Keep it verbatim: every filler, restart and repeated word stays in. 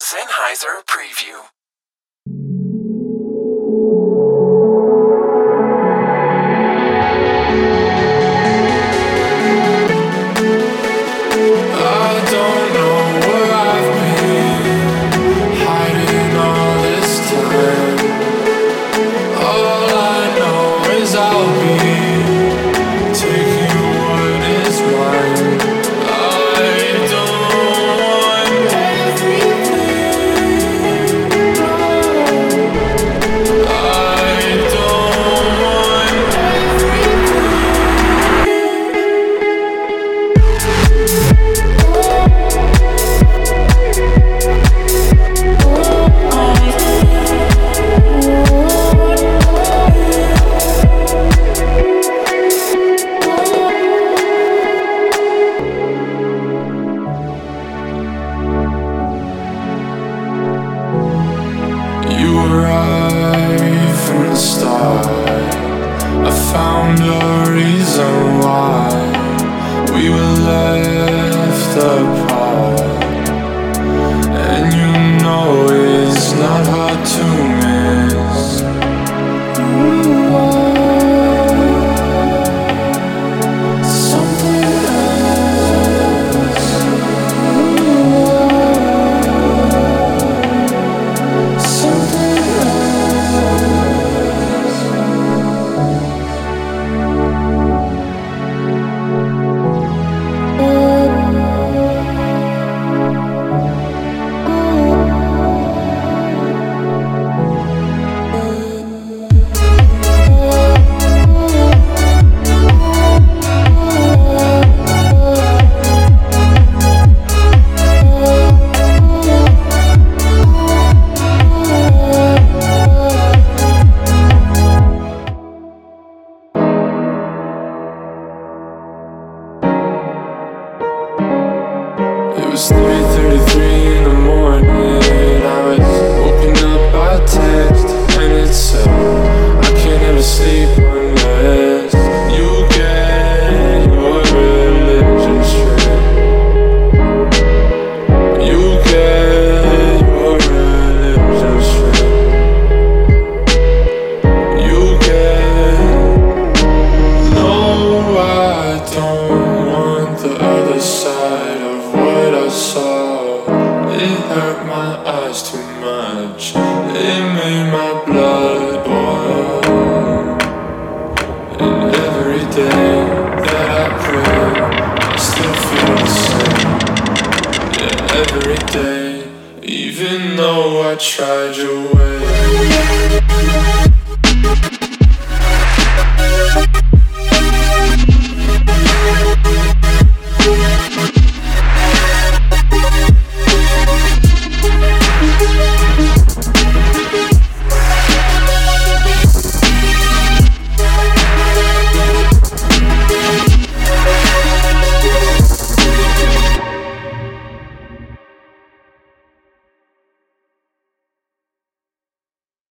Sennheiser Preview. You were right from the start. I found a reason why we were left apart, and you know it's not hard to miss. Something else. Something It was three thirty-three in the morning. I was woken up by a text, and it said, I can't ever sleep unless you get your religion straight. You get your religion straight. You get. No, I don't want the other side of what I saw. It hurt my eyes too much. It made my blood boil. And every day that I pray, I still feel the same. Yeah, every day, even though I tried your way.